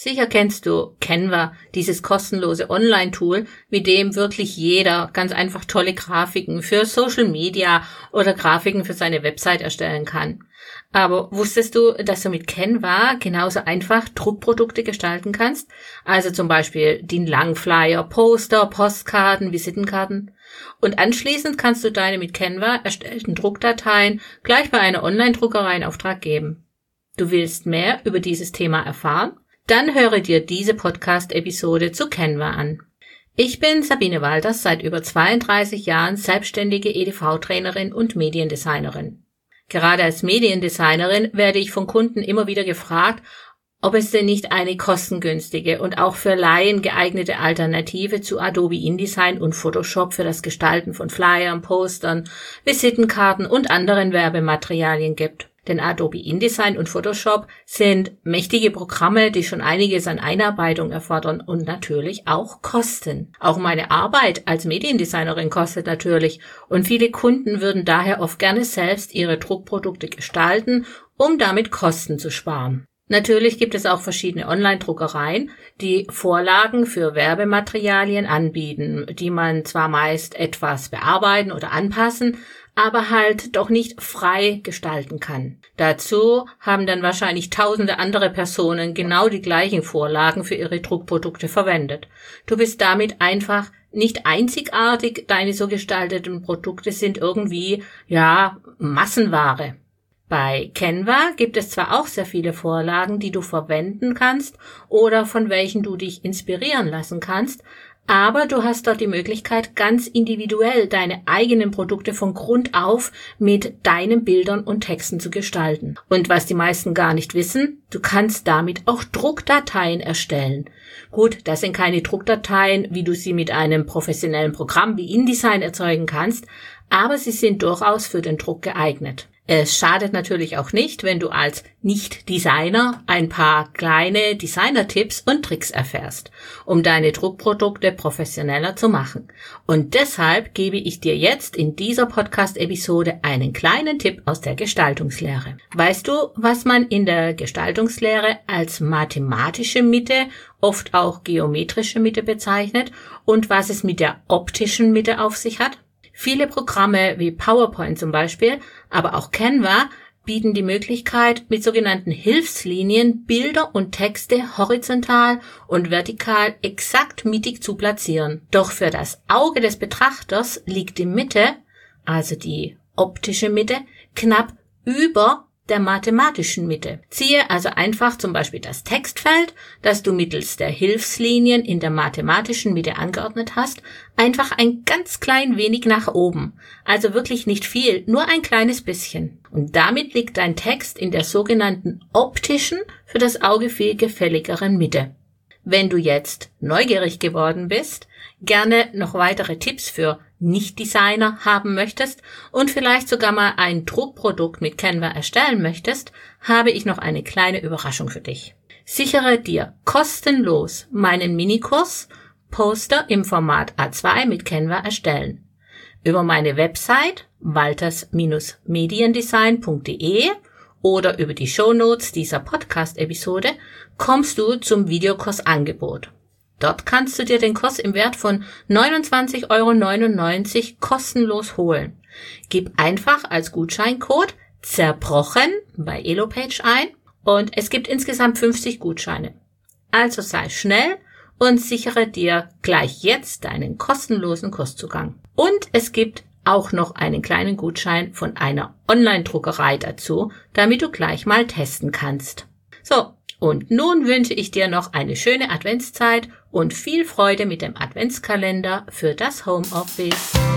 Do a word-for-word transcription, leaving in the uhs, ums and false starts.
Sicher kennst du Canva, dieses kostenlose Online-Tool, mit dem wirklich jeder ganz einfach tolle Grafiken für Social Media oder Grafiken für seine Website erstellen kann. Aber wusstest du, dass du mit Canva genauso einfach Druckprodukte gestalten kannst? Also zum Beispiel den Langflyer, Poster, Postkarten, Visitenkarten. Und anschließend kannst du deine mit Canva erstellten Druckdateien gleich bei einer Online-Druckerei in Auftrag geben. Du willst mehr über dieses Thema erfahren? Dann höre dir diese Podcast-Episode zu Canva an. Ich bin Sabine Walters, seit über zweiunddreißig Jahren selbstständige E D V-Trainerin und Mediendesignerin. Gerade als Mediendesignerin werde ich von Kunden immer wieder gefragt, ob es denn nicht eine kostengünstige und auch für Laien geeignete Alternative zu Adobe InDesign und Photoshop für das Gestalten von Flyern, Postern, Visitenkarten und anderen Werbematerialien gibt. Denn Adobe InDesign und Photoshop sind mächtige Programme, die schon einiges an Einarbeitung erfordern und natürlich auch kosten. Auch meine Arbeit als Mediendesignerin kostet natürlich und viele Kunden würden daher oft gerne selbst ihre Druckprodukte gestalten, um damit Kosten zu sparen. Natürlich gibt es auch verschiedene Online-Druckereien, die Vorlagen für Werbematerialien anbieten, die man zwar meist etwas bearbeiten oder anpassen, aber halt doch nicht frei gestalten kann. Dazu haben dann wahrscheinlich tausende andere Personen genau die gleichen Vorlagen für ihre Druckprodukte verwendet. Du bist damit einfach nicht einzigartig, deine so gestalteten Produkte sind irgendwie, ja, Massenware. Bei Canva gibt es zwar auch sehr viele Vorlagen, die du verwenden kannst oder von welchen du dich inspirieren lassen kannst, aber du hast dort die Möglichkeit, ganz individuell deine eigenen Produkte von Grund auf mit deinen Bildern und Texten zu gestalten. Und was die meisten gar nicht wissen, du kannst damit auch Druckdateien erstellen. Gut, das sind keine Druckdateien, wie du sie mit einem professionellen Programm wie InDesign erzeugen kannst, aber sie sind durchaus für den Druck geeignet. Es schadet natürlich auch nicht, wenn du als Nicht-Designer ein paar kleine Designer-Tipps und Tricks erfährst, um deine Druckprodukte professioneller zu machen. Und deshalb gebe ich dir jetzt in dieser Podcast-Episode einen kleinen Tipp aus der Gestaltungslehre. Weißt du, was man in der Gestaltungslehre als mathematische Mitte, oft auch geometrische Mitte bezeichnet und was es mit der optischen Mitte auf sich hat? Viele Programme wie PowerPoint zum Beispiel, aber auch Canva bieten die Möglichkeit, mit sogenannten Hilfslinien Bilder und Texte horizontal und vertikal exakt mittig zu platzieren. Doch für das Auge des Betrachters liegt die Mitte, also die optische Mitte, knapp über der mathematischen Mitte. Ziehe also einfach zum Beispiel das Textfeld, das du mittels der Hilfslinien in der mathematischen Mitte angeordnet hast, einfach ein ganz klein wenig nach oben. Also wirklich nicht viel, nur ein kleines bisschen. Und damit liegt dein Text in der sogenannten optischen, für das Auge viel gefälligeren Mitte. Wenn du jetzt neugierig geworden bist, gerne noch weitere Tipps für Nicht-Designer haben möchtest und vielleicht sogar mal ein Druckprodukt mit Canva erstellen möchtest, habe ich noch eine kleine Überraschung für dich. Sichere dir kostenlos meinen Minikurs Poster im Format A zwei mit Canva erstellen. Über meine Website walters mediendesign punkt de oder über die Shownotes dieser Podcast-Episode kommst du zum Videokursangebot. Dort kannst du dir den Kurs im Wert von neunundzwanzig Euro neunundneunzig kostenlos holen. Gib einfach als Gutscheincode zerbrochen bei Elopage ein und es gibt insgesamt fünfzig Gutscheine. Also sei schnell und sichere dir gleich jetzt deinen kostenlosen Kurszugang. Und es gibt auch noch einen kleinen Gutschein von einer Online-Druckerei dazu, damit du gleich mal testen kannst. So, und nun wünsche ich dir noch eine schöne Adventszeit und viel Freude mit dem Adventskalender für das Homeoffice.